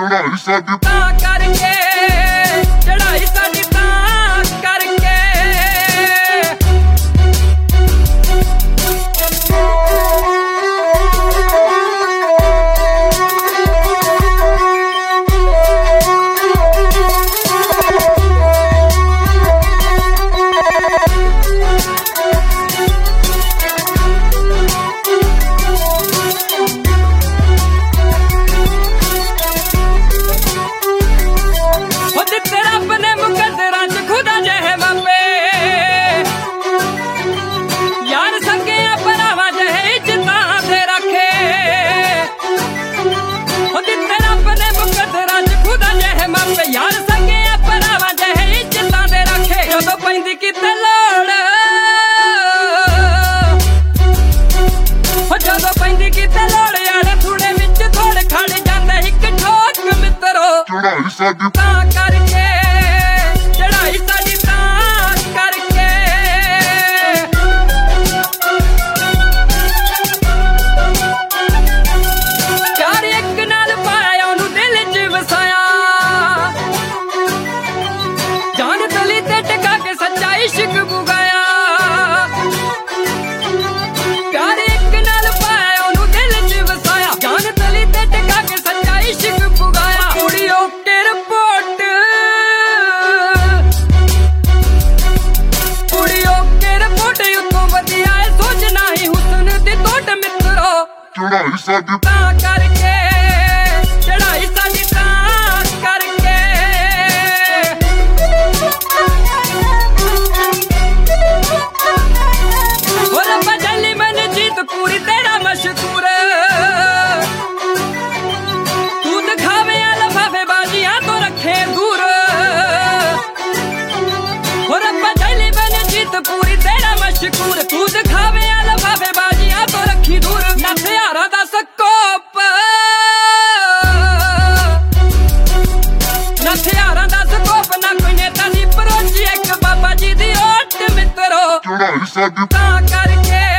ਤਾਂ ਕਰਕੇ ਚੜਾਈ ਸਾਡੀ ਤਾਂ ਕਰਕੇ यार संगे भरावां जहे इज्जतां दे रखे जदों पैंदी किते लोड़ जदों पैंदी किते लोड़ यार थोड़े विच थोड़ खड़ जांदे इक ठोक मित्रो तां करके चढ़ाई साडी तां करके प्यार इक नाल पाया ओनू दिल च वसाया इश्क बुगाया प्यार एक नाल पाया ओनू दिल च वसाया जान तली ते टिका के सच्चा इश्क बुगाया कुड़ियों के रिपोर्ट उतों वधिया है सोचना ही हुस्न दी तोड़ मित्रो तां करके चढ़ाई साडी तां करके पूरी तेरा मशहूर तू दिखावे लफाफे बाजियां तो रखे दूर और रब्बा जली बने जीत पूरी तेरा मशहूर तू दिखावे लफाफे बाजियां तो रखी दूर ना हथियारां दा स्कोप ना हथियारां दा स्कोप ना कोई नेता दी परोची एक बाबा जी दी ओट मित्रो तां करके